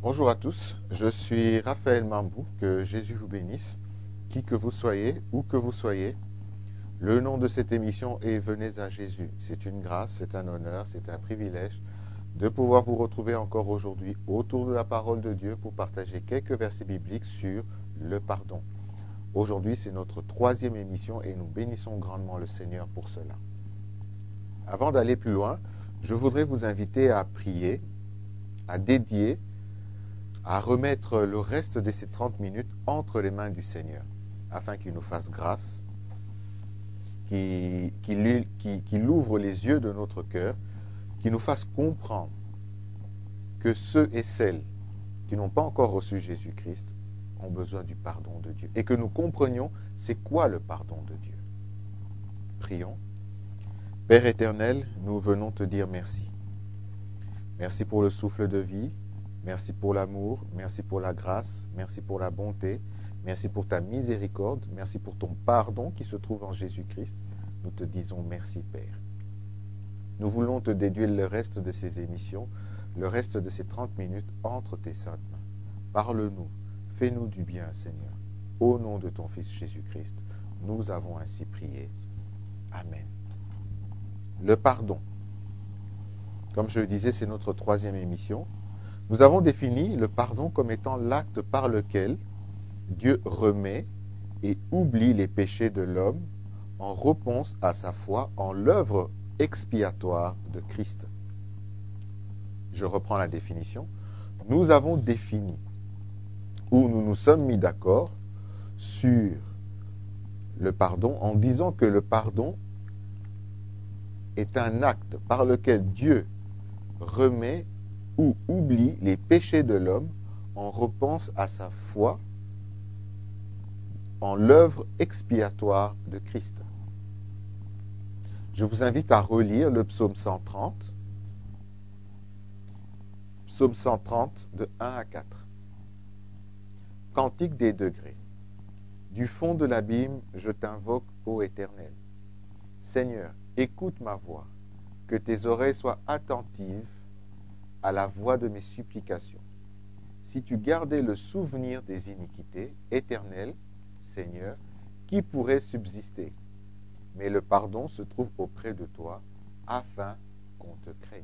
Bonjour à tous, je suis Raphaël Mambou, que Jésus vous bénisse, qui que vous soyez, où que vous soyez. Le nom de cette émission est Venez à Jésus. C'est une grâce, c'est un honneur, c'est un privilège de pouvoir vous retrouver encore aujourd'hui autour de la parole de Dieu pour partager quelques versets bibliques sur le pardon. Aujourd'hui, c'est notre 3e émission et nous bénissons grandement le Seigneur pour cela. Avant d'aller plus loin, je voudrais vous inviter à prier, à dédier, à remettre le reste de ces 30 minutes entre les mains du Seigneur, afin qu'il nous fasse grâce, qu'il ouvre les yeux de notre cœur, qu'il nous fasse comprendre que ceux et celles qui n'ont pas encore reçu Jésus-Christ ont besoin du pardon de Dieu, et que nous comprenions c'est quoi le pardon de Dieu. Prions. Père éternel, nous venons te dire merci. Merci pour le souffle de vie. Merci pour l'amour, merci pour la grâce, merci pour la bonté, merci pour ta miséricorde, merci pour ton pardon qui se trouve en Jésus-Christ. Nous te disons merci, Père. Nous voulons te déduire le reste de ces émissions, le reste de ces 30 minutes entre tes saintes mains. Parle-nous, fais-nous du bien, Seigneur. Au nom de ton Fils Jésus-Christ, nous avons ainsi prié. Amen. Le pardon. Comme je le disais, c'est notre 3e émission. Nous avons défini le pardon comme étant l'acte par lequel Dieu remet et oublie les péchés de l'homme en réponse à sa foi en l'œuvre expiatoire de Christ. Je reprends la définition. Nous avons défini, ou nous nous sommes mis d'accord sur le pardon en disant que le pardon est un acte par lequel Dieu remet ou oublie les péchés de l'homme en repense à sa foi en l'œuvre expiatoire de Christ. Je vous invite à relire le psaume 130. Psaume 130 de 1 à 4. Cantique des degrés. Du fond de l'abîme, je t'invoque, ô Éternel. Seigneur, écoute ma voix, que tes oreilles soient attentives à la voix de mes supplications. Si tu gardais le souvenir des iniquités, Éternel, Seigneur, qui pourrait subsister? Mais le pardon se trouve auprès de toi, afin qu'on te craigne.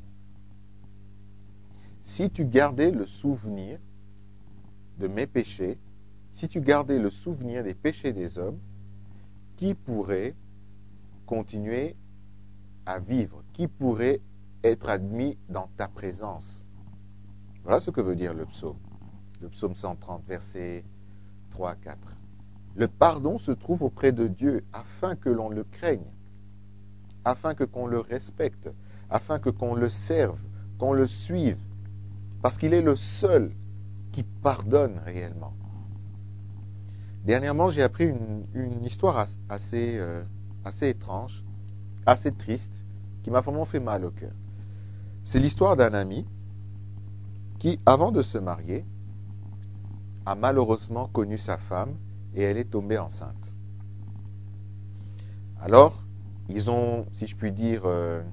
Si tu gardais le souvenir de mes péchés, si tu gardais le souvenir des péchés des hommes, qui pourrait continuer à vivre? Qui pourrait être admis dans ta présence? Voilà ce que veut dire le psaume. Le psaume 130, versets 3 à 4. Le pardon se trouve auprès de Dieu afin que l'on le craigne, afin que qu'on le respecte, afin que qu'on le serve, qu'on le suive, parce qu'il est le seul qui pardonne réellement. Dernièrement, j'ai appris une histoire assez étrange, assez triste, qui m'a vraiment fait mal au cœur. C'est l'histoire d'un ami qui, avant de se marier, a malheureusement connu sa femme et elle est tombée enceinte. Alors, ils ont, si je puis dire,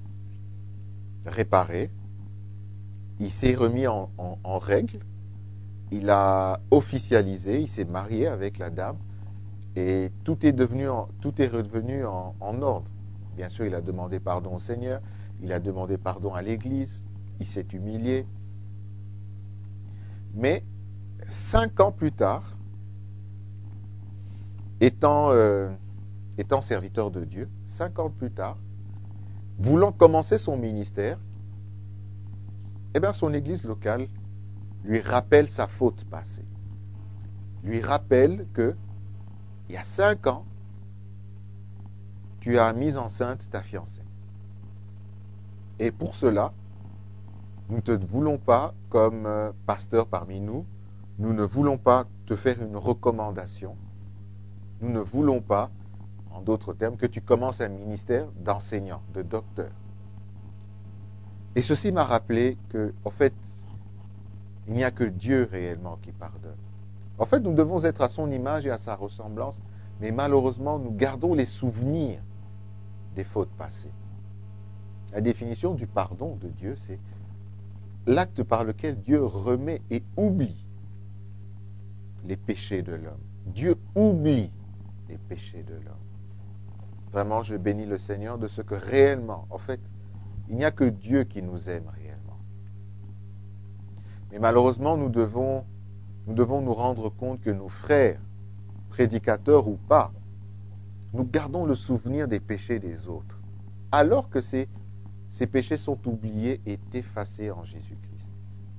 réparé. Il s'est remis en règle. Il a officialisé, il s'est marié avec la dame et tout est redevenu en ordre. Bien sûr, il a demandé pardon au Seigneur, il a demandé pardon à l'Église, il s'est humilié. Mais 5 ans plus tard, étant serviteur de Dieu, 5 ans plus tard, voulant commencer son ministère, eh bien son église locale lui rappelle sa faute passée. Lui rappelle que, il y a 5 ans, tu as mis enceinte ta fiancée. Et pour cela, nous ne te voulons pas, comme pasteur parmi nous, nous ne voulons pas te faire une recommandation. Nous ne voulons pas, en d'autres termes, que tu commences un ministère d'enseignant, de docteur. Et ceci m'a rappelé que, en fait, il n'y a que Dieu réellement qui pardonne. En fait, nous devons être à son image et à sa ressemblance, mais malheureusement, nous gardons les souvenirs des fautes passées. La définition du pardon de Dieu, c'est l'acte par lequel Dieu remet et oublie les péchés de l'homme. Dieu oublie les péchés de l'homme. Vraiment, je bénis le Seigneur de ce que réellement, en fait, il n'y a que Dieu qui nous aime réellement. Mais malheureusement, nous devons nous rendre compte que nos frères, prédicateurs ou pas, nous gardons le souvenir des péchés des autres, alors que ces péchés sont oubliés et effacés en Jésus-Christ.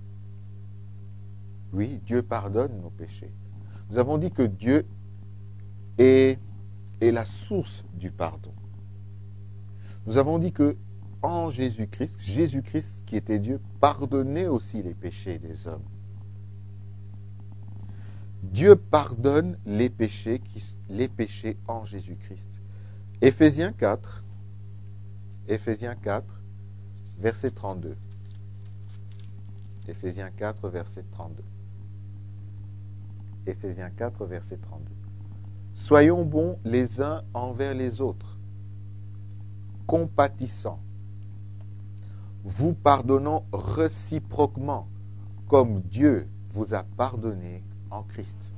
Oui, Dieu pardonne nos péchés. Nous avons dit que Dieu est la source du pardon. Nous avons dit que en Jésus-Christ, Jésus-Christ qui était Dieu, pardonnait aussi les péchés des hommes. Dieu pardonne les péchés en Jésus-Christ. Éphésiens 4, verset 32. Éphésiens 4, verset 32. Éphésiens 4, verset 32. Soyons bons les uns envers les autres, compatissants, vous pardonnant réciproquement, comme Dieu vous a pardonné en Christ.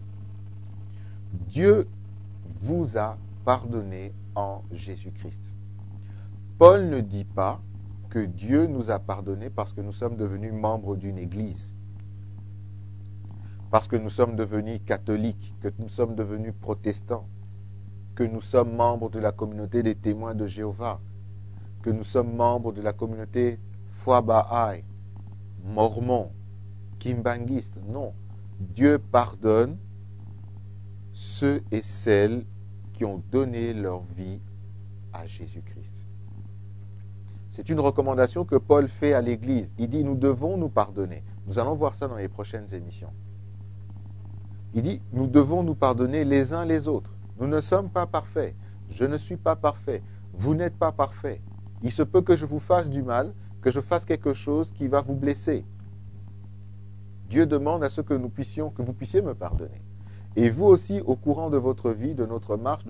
Dieu vous a pardonné en Jésus-Christ. Paul ne dit pas que Dieu nous a pardonné parce que nous sommes devenus membres d'une église, parce que nous sommes devenus catholiques, que nous sommes devenus protestants, que nous sommes membres de la communauté des témoins de Jéhovah, que nous sommes membres de la communauté Foi Baha'i, mormon, kimbanguiste. Non. Dieu pardonne ceux et celles qui ont donné leur vie à Jésus-Christ. C'est une recommandation que Paul fait à l'Église. Il dit, nous devons nous pardonner. Nous allons voir ça dans les prochaines émissions. Il dit, nous devons nous pardonner les uns les autres. Nous ne sommes pas parfaits. Je ne suis pas parfait. Vous n'êtes pas parfait. Il se peut que je vous fasse du mal, que je fasse quelque chose qui va vous blesser. Dieu demande à ce que vous puissiez me pardonner. Et vous aussi, au courant de votre vie, de notre marche,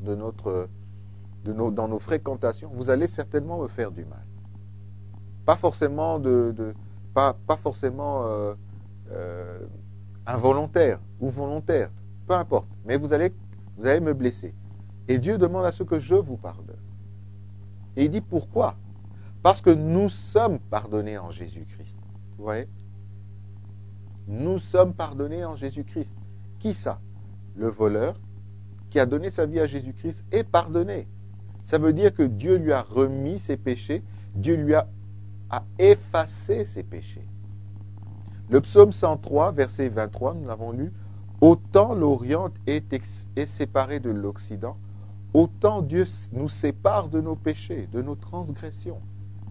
dans nos fréquentations, vous allez certainement me faire du mal. Pas forcément involontaire ou volontaire, peu importe. Mais vous allez me blesser. Et Dieu demande à ce que je vous pardonne. Et il dit pourquoi? Parce que nous sommes pardonnés en Jésus-Christ. Vous voyez? Nous sommes pardonnés en Jésus-Christ. Qui ça? Le voleur qui a donné sa vie à Jésus-Christ est pardonné. Ça veut dire que Dieu lui a remis ses péchés, Dieu lui a effacé ses péchés. Le psaume 103, verset 23, nous l'avons lu, « Autant l'Orient est séparé de l'Occident, autant Dieu nous sépare de nos péchés, de nos transgressions. »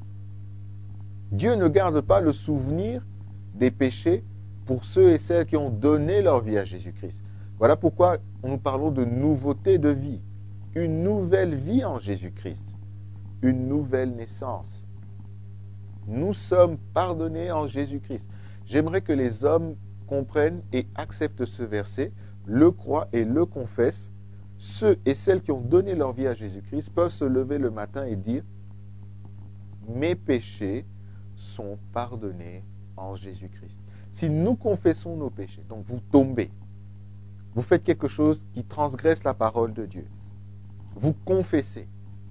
Dieu ne garde pas le souvenir des péchés pour ceux et celles qui ont donné leur vie à Jésus-Christ. Voilà pourquoi nous parlons de nouveauté de vie. Une nouvelle vie en Jésus-Christ. Une nouvelle naissance. Nous sommes pardonnés en Jésus-Christ. J'aimerais que les hommes comprennent et acceptent ce verset, le croient et le confessent. Ceux et celles qui ont donné leur vie à Jésus-Christ peuvent se lever le matin et dire « Mes péchés sont pardonnés en Jésus-Christ. » Si nous confessons nos péchés, donc vous tombez, vous faites quelque chose qui transgresse la parole de Dieu, vous confessez,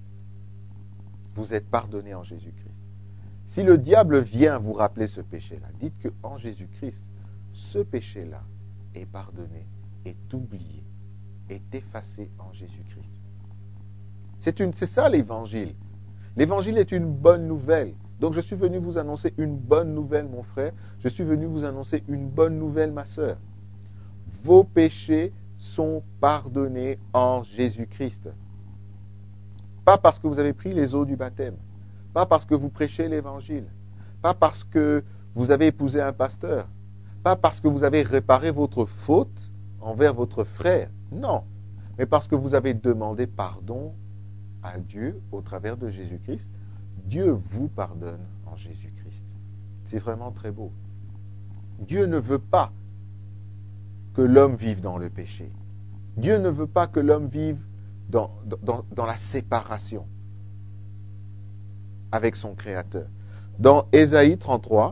vous êtes pardonné en Jésus-Christ. Si le diable vient vous rappeler ce péché-là, dites qu'en Jésus-Christ, ce péché-là est pardonné, est oublié, est effacé en Jésus-Christ. C'est ça l'évangile. L'évangile est une bonne nouvelle. Donc je suis venu vous annoncer une bonne nouvelle, mon frère. Je suis venu vous annoncer une bonne nouvelle, ma sœur. Vos péchés sont pardonnés en Jésus-Christ. Pas parce que vous avez pris les eaux du baptême. Pas parce que vous prêchez l'évangile. Pas parce que vous avez épousé un pasteur. Pas parce que vous avez réparé votre faute envers votre frère. Non. Mais parce que vous avez demandé pardon à Dieu au travers de Jésus-Christ. Dieu vous pardonne en Jésus-Christ. C'est vraiment très beau. Dieu ne veut pas que l'homme vive dans le péché. Dieu ne veut pas que l'homme vive dans la séparation avec son Créateur. Dans Ésaïe 33,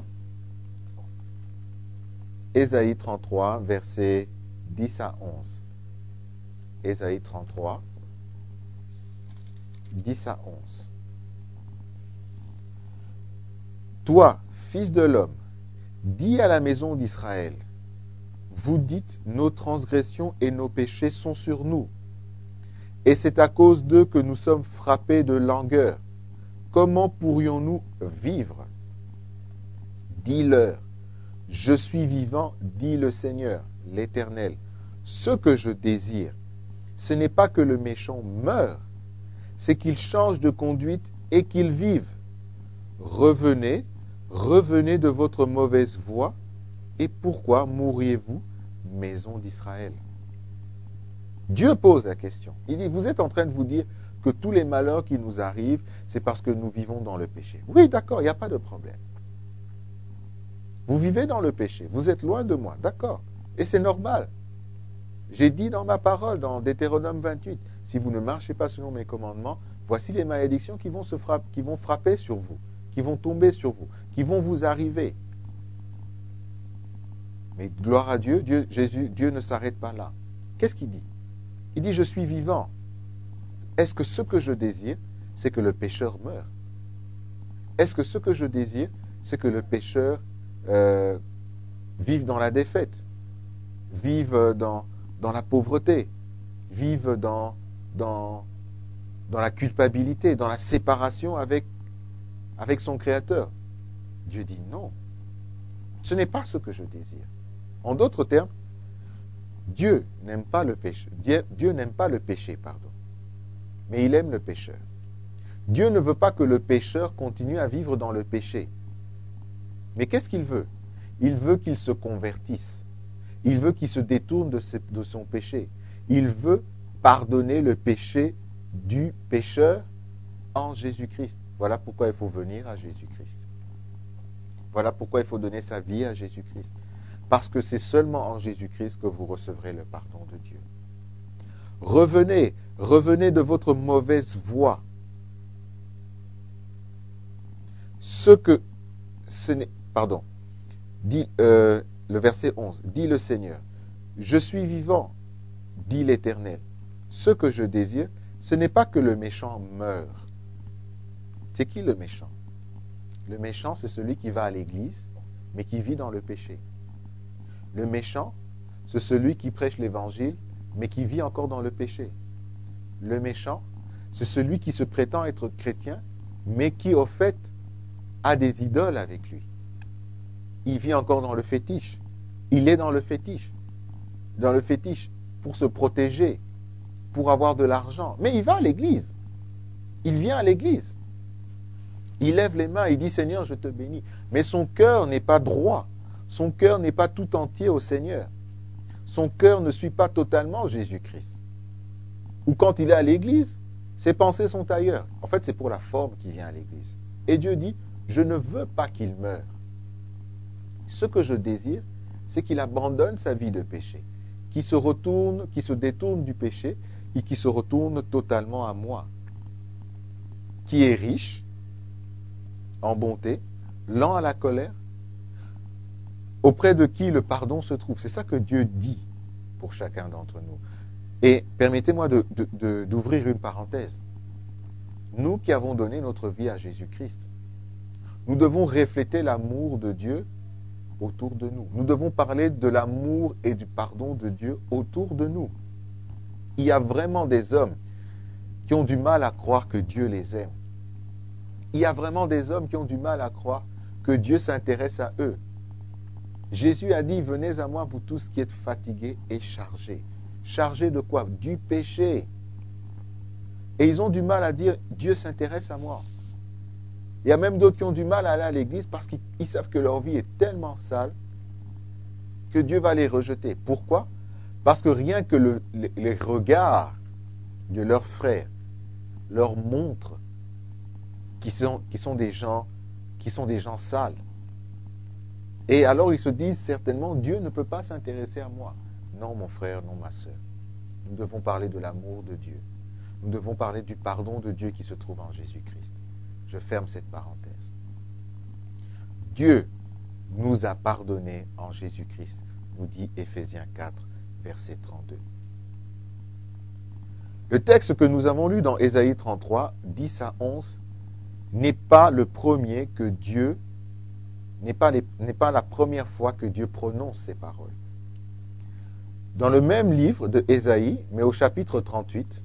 versets 10 à 11. Ésaïe 33, 10 à 11. Toi, fils de l'homme, dis à la maison d'Israël, vous dites, nos transgressions et nos péchés sont sur nous, et c'est à cause d'eux que nous sommes frappés de langueur. Comment pourrions-nous vivre? Dis-leur, je suis vivant, dit le Seigneur, l'Éternel. Ce que je désire, ce n'est pas que le méchant meure, c'est qu'il change de conduite et qu'il vive. Revenez, revenez de votre mauvaise voie, et pourquoi mourriez-vous, maison d'Israël? Dieu pose la question. Il dit, vous êtes en train de vous dire que tous les malheurs qui nous arrivent, c'est parce que nous vivons dans le péché. Oui, d'accord, il n'y a pas de problème. Vous vivez dans le péché, vous êtes loin de moi, d'accord. Et c'est normal. J'ai dit dans ma parole, dans Deutéronome 28, si vous ne marchez pas selon mes commandements, voici les malédictions qui vont frapper sur vous, qui vont tomber sur vous, qui vont vous arriver. Mais gloire à Dieu, Dieu ne s'arrête pas là. Qu'est-ce qu'il dit? Il dit, je suis vivant. Est-ce que ce que je désire, c'est que le pécheur meure? Est-ce que ce que je désire, c'est que le pécheur vive dans la défaite, vive dans la pauvreté, vive dans la culpabilité, dans la séparation avec son Créateur? Dieu dit non. Ce n'est pas ce que je désire. En d'autres termes, Dieu n'aime pas le péché. Dieu n'aime pas le péché, pardon. Mais il aime le pécheur. Dieu ne veut pas que le pécheur continue à vivre dans le péché. Mais qu'est-ce qu'il veut? Il veut qu'il se convertisse. Il veut qu'il se détourne de son péché. Il veut pardonner le péché du pécheur en Jésus-Christ. Voilà pourquoi il faut venir à Jésus-Christ. Voilà pourquoi il faut donner sa vie à Jésus-Christ. Parce que c'est seulement en Jésus-Christ que vous recevrez le pardon de Dieu. Revenez, revenez de votre mauvaise voie. Dit le verset 11, dit le Seigneur, je suis vivant, dit l'Éternel. Ce que je désire, ce n'est pas que le méchant meure. C'est qui le méchant? Le méchant, c'est celui qui va à l'église, mais qui vit dans le péché. Le méchant, c'est celui qui prêche l'évangile, mais qui vit encore dans le péché. Le méchant, c'est celui qui se prétend être chrétien, mais qui, au fait, a des idoles avec lui. Il vit encore dans le fétiche. Il est dans le fétiche. Dans le fétiche, pour se protéger, pour avoir de l'argent. Mais il va à l'église. Il vient à l'église. Il lève les mains, il dit, Seigneur, je te bénis. Mais son cœur n'est pas droit. Son cœur n'est pas tout entier au Seigneur. Son cœur ne suit pas totalement Jésus-Christ. Ou quand il est à l'église, ses pensées sont ailleurs. En fait, c'est pour la forme qu'il vient à l'église. Et Dieu dit, je ne veux pas qu'il meure. Ce que je désire, c'est qu'il abandonne sa vie de péché, qu'il se détourne du péché et qu'il se retourne totalement à moi, qui est riche en bonté, lent à la colère, auprès de qui le pardon se trouve. C'est ça que Dieu dit pour chacun d'entre nous. Et permettez-moi d'ouvrir une parenthèse. Nous qui avons donné notre vie à Jésus-Christ, nous devons refléter l'amour de Dieu autour de nous. Nous devons parler de l'amour et du pardon de Dieu autour de nous. Il y a vraiment des hommes qui ont du mal à croire que Dieu les aime. Il y a vraiment des hommes qui ont du mal à croire que Dieu s'intéresse à eux. Jésus a dit, venez à moi, vous tous qui êtes fatigués et chargés. Chargés de quoi? Du péché. Et ils ont du mal à dire, Dieu s'intéresse à moi. Il y a même d'autres qui ont du mal à aller à l'église parce qu'ils savent que leur vie est tellement sale que Dieu va les rejeter. Pourquoi? Parce que rien que les regards de leurs frères leur montrent qu'ils sont des gens sales. Et alors ils se disent certainement, Dieu ne peut pas s'intéresser à moi. Non, mon frère, non, ma sœur. Nous devons parler de l'amour de Dieu. Nous devons parler du pardon de Dieu qui se trouve en Jésus-Christ. Je ferme cette parenthèse. Dieu nous a pardonné en Jésus-Christ, nous dit Éphésiens 4, verset 32. Le texte que nous avons lu dans Ésaïe 33, 10 à 11, n'est pas le premier que Dieu, n'est pas la première fois que Dieu prononce ces paroles. Dans le même livre de Ésaïe, mais au chapitre 38,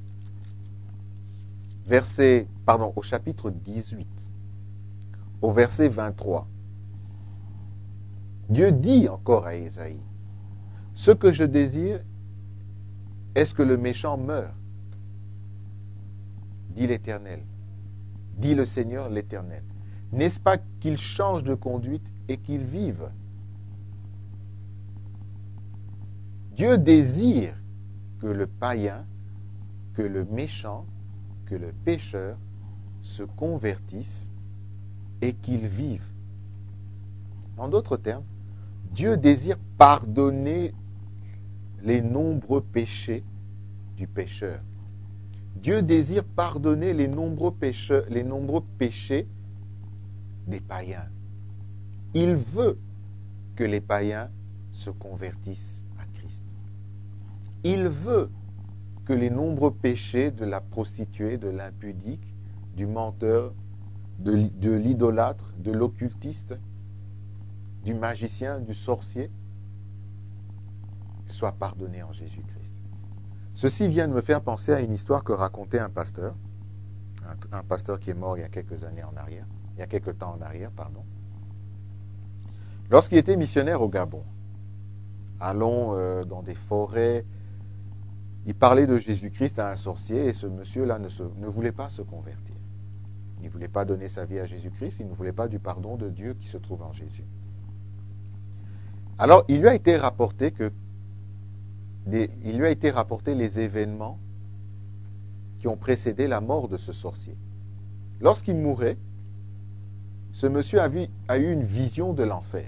au chapitre 18, au verset 23, Dieu dit encore à Ésaïe, « Ce que je désire, est-ce que le méchant meure, dit l'Éternel, dit le Seigneur l'Éternel. N'est-ce pas qu'il change de conduite et qu'il vive ?» Dieu désire que le païen, que le méchant, que le pécheur se convertisse et qu'il vive. En d'autres termes, Dieu désire pardonner les nombreux péchés du pécheur. Dieu désire pardonner les nombreux péchés des païens. Il veut que les païens se convertissent à Christ. Il veut que les nombreux péchés de la prostituée, de l'impudique, du menteur, de l'idolâtre, de l'occultiste, du magicien, du sorcier, soient pardonnés en Jésus-Christ. Ceci vient de me faire penser à une histoire que racontait un pasteur qui est mort il y a quelques temps en arrière. Lorsqu'il était missionnaire au Gabon, allant dans des forêts, il parlait de Jésus-Christ à un sorcier et ce monsieur-là ne voulait pas se convertir. Il ne voulait pas donner sa vie à Jésus-Christ, il ne voulait pas du pardon de Dieu qui se trouve en Jésus. Alors, il lui a été rapporté les événements qui ont précédé la mort de ce sorcier. Lorsqu'il mourait, ce monsieur a eu une vision de l'enfer.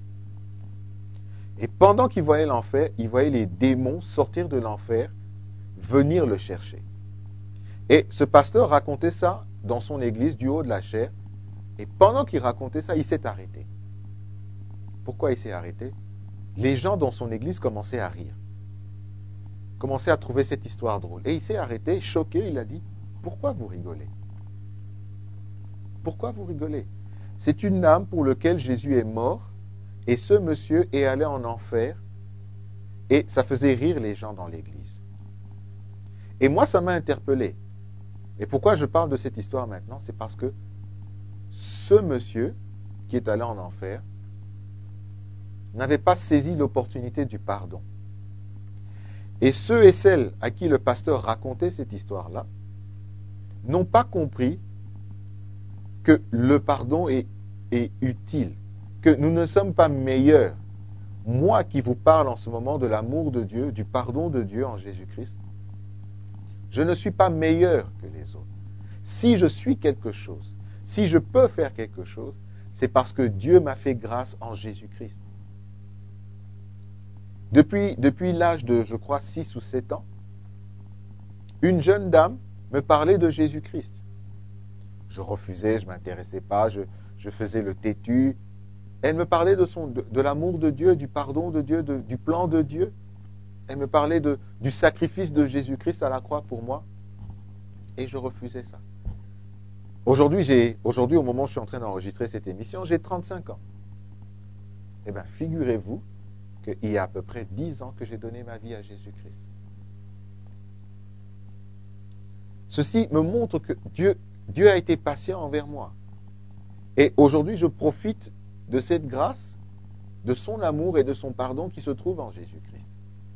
Et pendant qu'il voyait l'enfer, il voyait les démons sortir de l'enfer, venir le chercher. Et ce pasteur racontait ça dans son église du haut de la chaire. Et pendant qu'il racontait ça, il s'est arrêté. Pourquoi il s'est arrêté? Les gens dans son église commençaient à rire. Commençaient à trouver cette histoire drôle. Et il s'est arrêté, choqué, il a dit, « Pourquoi vous rigolez? Pourquoi vous rigolez? C'est une âme pour laquelle Jésus est mort, et ce monsieur est allé en enfer, et ça faisait rire les gens dans l'église. » Et moi, ça m'a interpellé. Et pourquoi je parle de cette histoire maintenant? C'est parce que ce monsieur qui est allé en enfer n'avait pas saisi l'opportunité du pardon. Et ceux et celles à qui le pasteur racontait cette histoire-là n'ont pas compris que le pardon est utile, que nous ne sommes pas meilleurs. Moi qui vous parle en ce moment de l'amour de Dieu, du pardon de Dieu en Jésus-Christ, je ne suis pas meilleur que les autres. Si je suis quelque chose, si je peux faire quelque chose, c'est parce que Dieu m'a fait grâce en Jésus-Christ. Depuis l'âge de, je crois, 6 ou 7 ans, une jeune dame me parlait de Jésus-Christ. Je refusais, je ne m'intéressais pas, je faisais le têtu. Elle me parlait de l'amour de Dieu, du pardon de Dieu, du plan de Dieu. Elle me parlait du sacrifice de Jésus-Christ à la croix pour moi. Et je refusais ça. Aujourd'hui, au moment où je suis en train d'enregistrer cette émission, j'ai 35 ans. Eh bien, figurez-vous qu'il y a à peu près 10 ans que j'ai donné ma vie à Jésus-Christ. Ceci me montre que Dieu a été patient envers moi. Et aujourd'hui, je profite de cette grâce, de son amour et de son pardon qui se trouve en Jésus-Christ.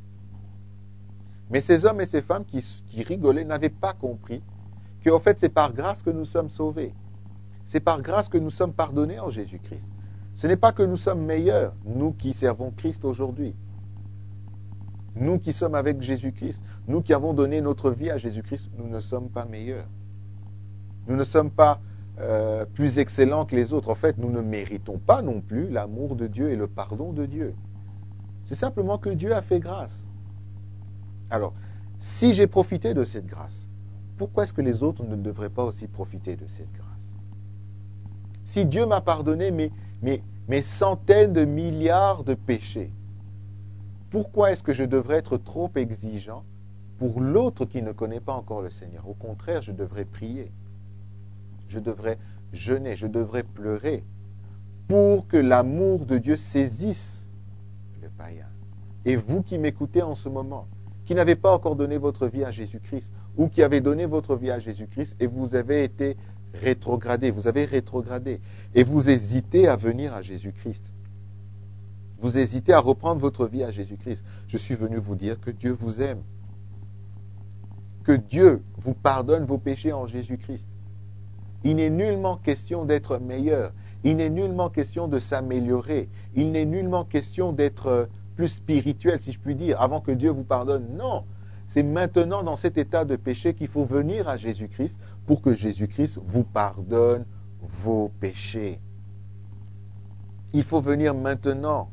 Mais ces hommes et ces femmes qui rigolaient n'avaient pas compris qu'en fait, c'est par grâce que nous sommes sauvés. C'est par grâce que nous sommes pardonnés en Jésus-Christ. Ce n'est pas que nous sommes meilleurs, nous qui servons Christ aujourd'hui. Nous qui sommes avec Jésus-Christ, nous qui avons donné notre vie à Jésus-Christ, nous ne sommes pas meilleurs. Nous ne sommes pas plus excellents que les autres. En fait, nous ne méritons pas non plus l'amour de Dieu et le pardon de Dieu. C'est simplement que Dieu a fait grâce. Alors, si j'ai profité de cette grâce, pourquoi est-ce que les autres ne devraient pas aussi profiter de cette grâce? Si Dieu m'a pardonné, mais mais centaines de milliards de péchés. Pourquoi est-ce que je devrais être trop exigeant pour l'autre qui ne connaît pas encore le Seigneur? Au contraire, je devrais prier. Je devrais jeûner, je devrais pleurer pour que l'amour de Dieu saisisse le païen. Et vous qui m'écoutez en ce moment, qui n'avez pas encore donné votre vie à Jésus-Christ, ou qui avez donné votre vie à Jésus-Christ et vous avez été rétrogradé, vous avez rétrogradé, et vous hésitez à venir à Jésus-Christ. Vous hésitez à reprendre votre vie à Jésus-Christ. Je suis venu vous dire que Dieu vous aime. Que Dieu vous pardonne vos péchés en Jésus-Christ. Il n'est nullement question d'être meilleur. Il n'est nullement question de s'améliorer. Il n'est nullement question d'être plus spirituel, si je puis dire, avant que Dieu vous pardonne. Non, c'est maintenant dans cet état de péché qu'il faut venir à Jésus-Christ pour que Jésus-Christ vous pardonne vos péchés. Il faut venir maintenant.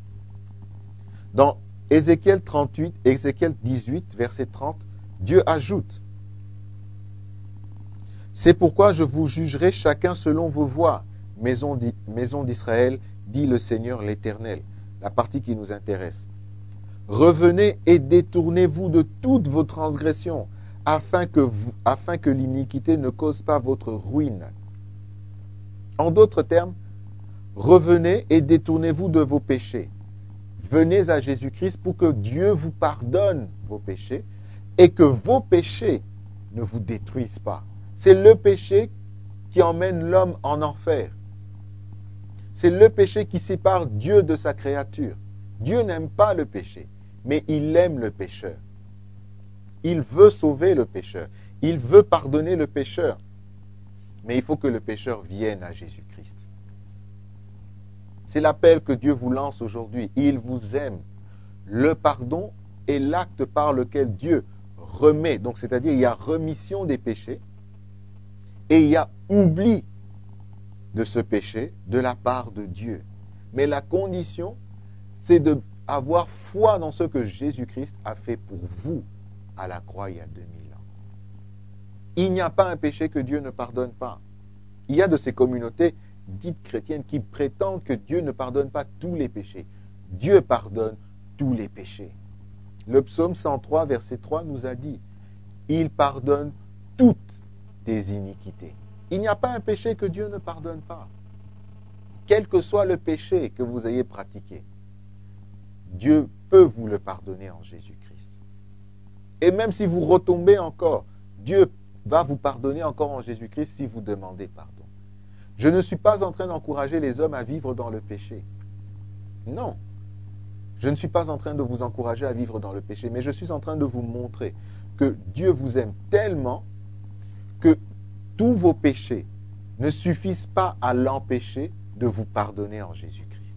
Dans Ézéchiel 38, Ézéchiel 18, verset 30, Dieu ajoute: « C'est pourquoi je vous jugerai chacun selon vos voies, maison d'Israël, dit le Seigneur l'Éternel. » La partie qui nous intéresse. « Revenez et détournez-vous de toutes vos transgressions, afin que l'iniquité ne cause pas votre ruine. » En d'autres termes, revenez et détournez-vous de vos péchés. Venez à Jésus-Christ pour que Dieu vous pardonne vos péchés et que vos péchés ne vous détruisent pas. C'est le péché qui emmène l'homme en enfer. C'est le péché qui sépare Dieu de sa créature. Dieu n'aime pas le péché, mais il aime le pécheur. Il veut sauver le pécheur. Il veut pardonner le pécheur. Mais il faut que le pécheur vienne à Jésus-Christ. C'est l'appel que Dieu vous lance aujourd'hui. Il vous aime. Le pardon est l'acte par lequel Dieu remet. Donc, c'est-à-dire, il y a remission des péchés et il y a oubli de ce péché de la part de Dieu. Mais la condition, c'est d'avoir foi dans ce que Jésus-Christ a fait pour vous à la croix il y a 2000 ans. Il n'y a pas un péché que Dieu ne pardonne pas. Il y a de ces communautés dites chrétiennes qui prétendent que Dieu ne pardonne pas tous les péchés. Dieu pardonne tous les péchés. Le psaume 103, verset 3 nous a dit: « Il pardonne toutes tes iniquités. » Il n'y a pas un péché que Dieu ne pardonne pas. Quel que soit le péché que vous ayez pratiqué, Dieu peut vous le pardonner en Jésus-Christ. Et même si vous retombez encore, Dieu va vous pardonner encore en Jésus-Christ si vous demandez pardon. Je ne suis pas en train d'encourager les hommes à vivre dans le péché. Non. Je ne suis pas en train de vous encourager à vivre dans le péché, mais je suis en train de vous montrer que Dieu vous aime tellement que tous vos péchés ne suffisent pas à l'empêcher de vous pardonner en Jésus-Christ.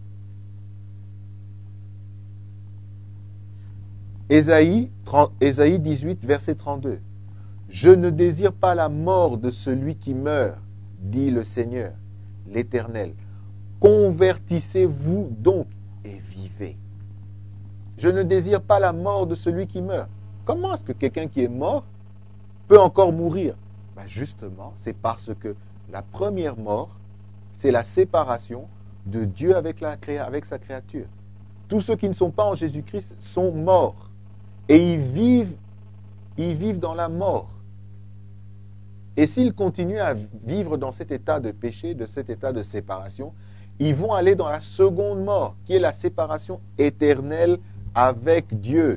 Ésaïe 18, verset 32. « Je ne désire pas la mort de celui qui meurt, dit le Seigneur, l'Éternel. Convertissez-vous donc et vivez. » Je ne désire pas la mort de celui qui meurt. Comment est-ce que quelqu'un qui est mort peut encore mourir? Justement, c'est parce que la première mort, c'est la séparation de Dieu avec sa créature. Tous ceux qui ne sont pas en Jésus-Christ sont morts. Et ils vivent dans la mort. Et s'ils continuent à vivre dans cet état de péché, de cet état de séparation, ils vont aller dans la seconde mort, qui est la séparation éternelle avec Dieu.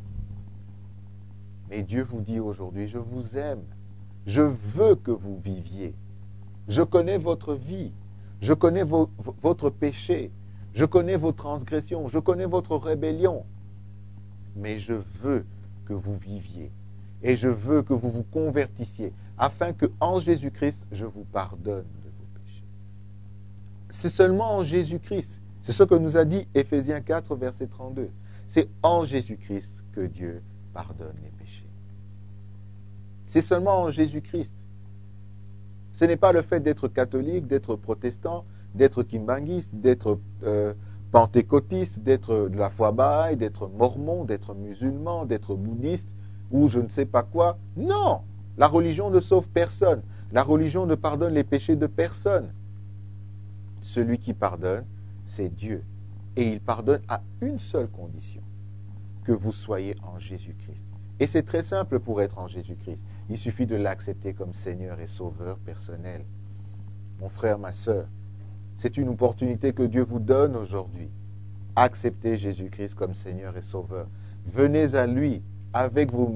Mais Dieu vous dit aujourd'hui: je vous aime. Je veux que vous viviez. Je connais votre vie. Je connais votre péché. Je connais vos transgressions. Je connais votre rébellion. Mais je veux que vous viviez. Et je veux que vous vous convertissiez, afin que en Jésus-Christ, je vous pardonne de vos péchés. C'est seulement en Jésus-Christ. C'est ce que nous a dit Éphésiens 4, verset 32. C'est en Jésus-Christ que Dieu pardonne les péchés. C'est seulement en Jésus-Christ. Ce n'est pas le fait d'être catholique, d'être protestant, d'être kimbanguiste, d'être pentecôtiste, d'être de la foi bahaï, d'être mormon, d'être musulman, d'être bouddhiste, ou je ne sais pas quoi. Non! La religion ne sauve personne. La religion ne pardonne les péchés de personne. Celui qui pardonne, c'est Dieu. Et il pardonne à une seule condition, que vous soyez en Jésus-Christ. Et c'est très simple pour être en Jésus-Christ. Il suffit de l'accepter comme Seigneur et Sauveur personnel. Mon frère, ma sœur, c'est une opportunité que Dieu vous donne aujourd'hui. Acceptez Jésus-Christ comme Seigneur et Sauveur. Venez à lui avec vos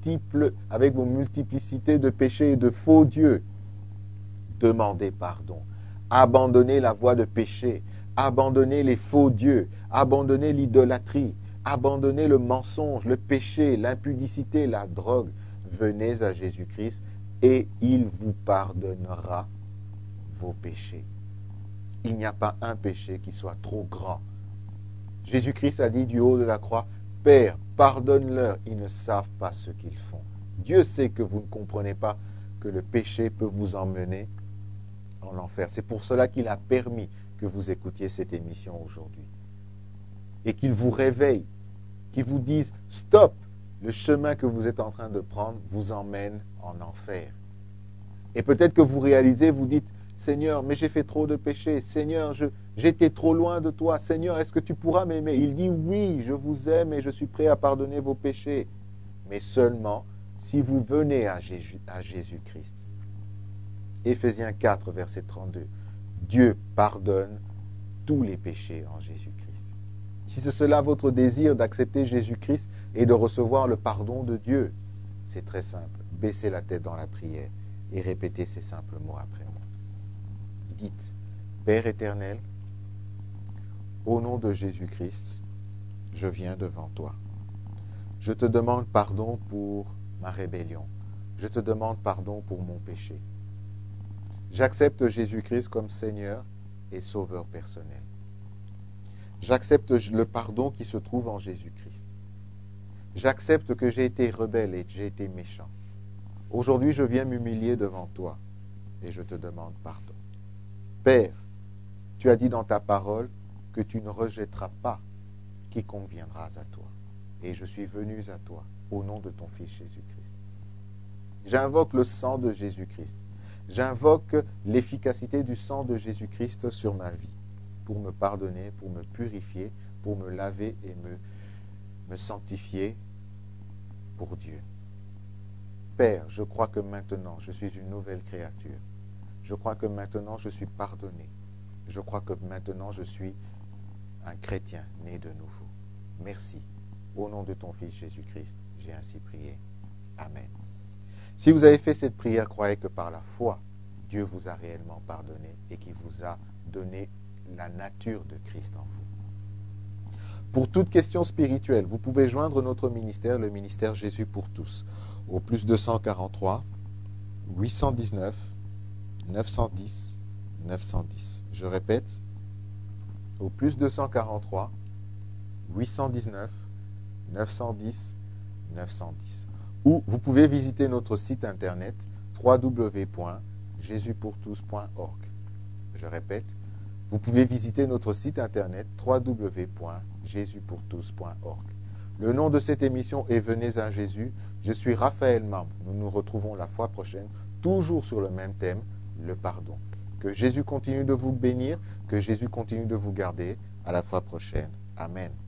multiplicités de péchés et de faux dieux. Demandez pardon. Abandonnez la voie de péché. Abandonnez les faux dieux. Abandonnez l'idolâtrie. Abandonnez le mensonge, le péché, l'impudicité, la drogue. Venez à Jésus-Christ et il vous pardonnera vos péchés. Il n'y a pas un péché qui soit trop grand. Jésus-Christ a dit du haut de la croix, « Père, pardonne-leur, ils ne savent pas ce qu'ils font. » Dieu sait que vous ne comprenez pas que le péché peut vous emmener en enfer. C'est pour cela qu'il a permis que vous écoutiez cette émission aujourd'hui. Et qu'il vous réveille, qu'il vous dise, « Stop, le chemin que vous êtes en train de prendre vous emmène en enfer. » Et peut-être que vous réalisez, vous dites, « Seigneur, mais j'ai fait trop de péchés. Seigneur, j'étais trop loin de toi. Seigneur, est-ce que tu pourras m'aimer ?» Il dit, « Oui, je vous aime et je suis prêt à pardonner vos péchés. » Mais seulement si vous venez à Jésus-Christ. Éphésiens 4, verset 32. Dieu pardonne tous les péchés en Jésus-Christ. Si c'est cela votre désir d'accepter Jésus-Christ et de recevoir le pardon de Dieu, c'est très simple. Baissez la tête dans la prière et répétez ces simples mots après moi. Dites, Père éternel, au nom de Jésus-Christ, je viens devant toi. Je te demande pardon pour ma rébellion. Je te demande pardon pour mon péché. J'accepte Jésus-Christ comme Seigneur et Sauveur personnel. J'accepte le pardon qui se trouve en Jésus-Christ. J'accepte que j'ai été rebelle et que j'ai été méchant. Aujourd'hui, je viens m'humilier devant toi et je te demande pardon. Père, tu as dit dans ta parole que tu ne rejetteras pas quiconque viendra à toi. Et je suis venu à toi au nom de ton Fils Jésus-Christ. J'invoque le sang de Jésus-Christ. J'invoque l'efficacité du sang de Jésus-Christ sur ma vie pour me pardonner, pour me purifier, pour me laver et me sanctifier pour Dieu. Père, je crois que maintenant je suis une nouvelle créature. Je crois que maintenant je suis pardonné. Je crois que maintenant je suis un chrétien né de nouveau. Merci. Au nom de ton Fils Jésus-Christ, j'ai ainsi prié. Amen. Si vous avez fait cette prière, croyez que par la foi, Dieu vous a réellement pardonné et qu'il vous a donné la nature de Christ en vous. Pour toute question spirituelle, vous pouvez joindre notre ministère, le ministère Jésus pour tous, au plus 243 819 910 910. Je répète, au plus 243 819 910 910. Ou vous pouvez visiter notre site internet www.jesuspourtous.org. Je répète, vous pouvez visiter notre site internet www.jesuspourtous.org. Le nom de cette émission est Venez à Jésus. Je suis Raphaël Mambe. Nous nous retrouvons la fois prochaine, toujours sur le même thème, le pardon. Que Jésus continue de vous bénir, que Jésus continue de vous garder. À la fois prochaine. Amen.